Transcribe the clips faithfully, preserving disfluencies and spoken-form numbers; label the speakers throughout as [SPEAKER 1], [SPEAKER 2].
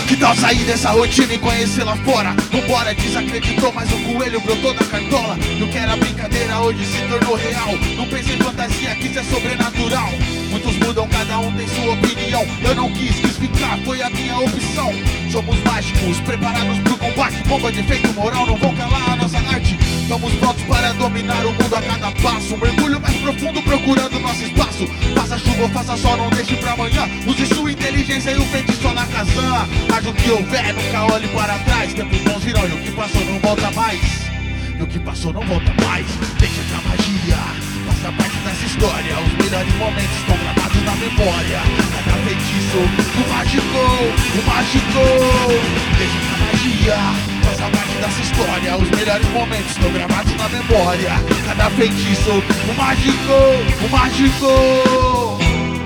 [SPEAKER 1] Que tal sair dessa rotina e conhecer lá fora? Vambora, desacreditou, mas o coelho brotou da cartola. E o que era brincadeira hoje se tornou real. Não pense em fantasia, que isso é sobrenatural. Muitos mudam, cada um tem sua opinião. Eu não quis, quis ficar, foi a minha opção. Somos mágicos, preparados pro combate. Bomba de efeito moral, não vão calar a nossa arte. Estamos prontos para dominar o mundo a cada passo. Um mergulho mais profundo procurando nosso espaço. Faça chuva ou faça sol, não deixe pra amanhã. Use sua inteligência e o feitiço na Kazan. Haja o que houver, nunca olhe para trás. Tempos bons virão e o que passou não volta mais. E o que passou não volta mais. Deixa que a magia faça parte dessa história. Os melhores momentos estão gravados na memória. Cada feitiço, o mágico, o mágico. Deixa que a magia faça parte dessa história. Os melhores momentos estão gravados na memória. Cada feitiço, o mágico, o mágico.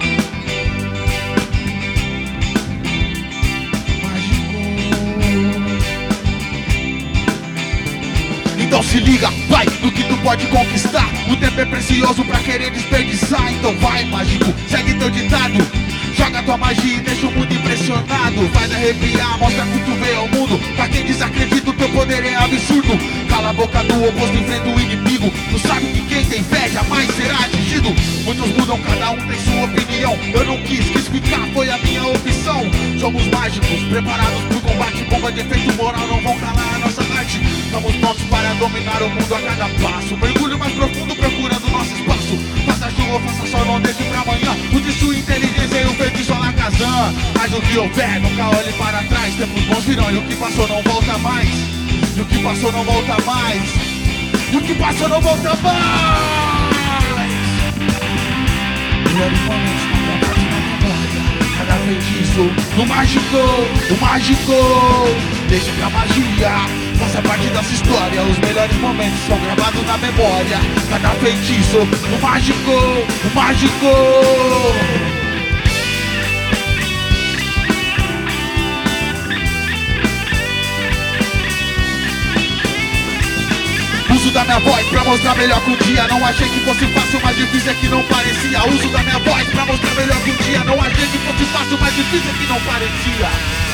[SPEAKER 1] Então se liga, vai, no que tu pode conquistar. O tempo é precioso pra querer desperdiçar. Então vai, mágico, segue teu ditado. Joga tua magia e deixa o mundo impressionado. Faz arrepiar, mostra que tu vê ao mundo. Pra quem desacredita, o teu poder é absurdo. Cala a boca do oposto, enfrenta o inimigo. Tu sabe que quem tem fé jamais será atingido. Muitos mudam, cada um tem sua opinião. Eu não quis, quis ficar, foi a minha opção. Somos mágicos, preparados pro combate. Bomba de efeito moral, não vão calar a nossa arte. Estamos prontos para dominar o mundo a cada passo. Mergulho mais profundo procurando nosso espaço. Faça chuva, faça sol, não deixe pra amanhã. Use sua inteligência e o feitiço na Kazan. Mas o que houver, nunca olhe para trás. Tempos bons virão e o que passou não volta mais. E o que passou não volta mais. E o que passou não volta mais. Melhores momentos não gravados na memória. Cada feitiço, o mágico, o mágico. Deixa que a magia faça parte dessa história. Os melhores momentos são gravados na memória. Cada feitiço, o mágico, o mágico. Uso da minha voz pra mostrar melhor que um dia. Não achei que fosse fácil, mas difícil é que não parecia. Uso da minha voz pra mostrar melhor que um dia. Não achei que fosse fácil, mas difícil é que não parecia.